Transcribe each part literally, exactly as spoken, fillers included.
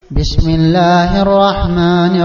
بسم الله الرحمن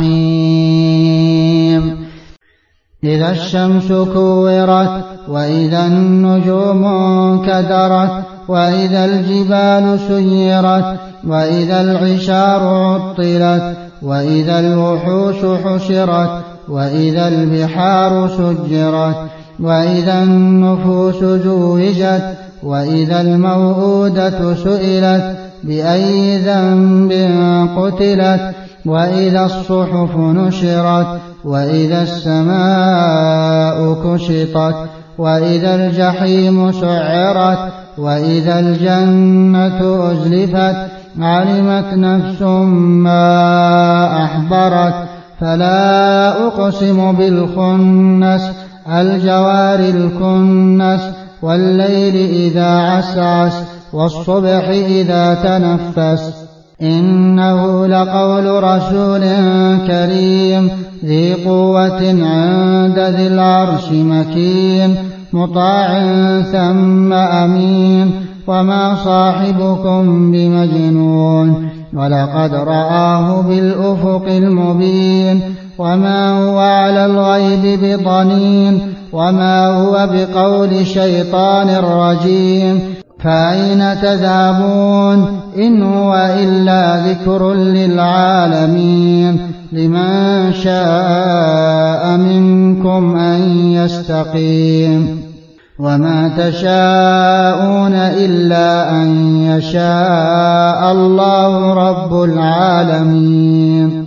الرحيم إذا الشمس كورت وإذا النجوم انكدرت وإذا الجبال سيرت وإذا العشار عطلت وإذا الوحوش حشرت وإذا البحار سجرت وإذا النفوس زوجت وإذا الموءودة سئلت بأي ذنب قتلت وإذا الصحف نشرت وإذا السماء كشطت وإذا الجحيم سعرت وإذا الجنة أزلفت علمت نفس ما أحضرت فلا أقسم بالخنس الجوار الكنس والليل إذا عسعس والصبح إذا تنفس إنه لقول رسول كريم ذي قوة عند ذي العرش مكين مطاع ثم أمين وما صاحبكم بمجنون ولقد رآه بالأفق المبين وما هو على الغيب بضنين وما هو بقول شيطان رجيم فأين تذهبون إن هو إلا ذكر للعالمين لمن شاء منكم أن يستقيم وما تشاءون إلا أن يشاء الله رب العالمين.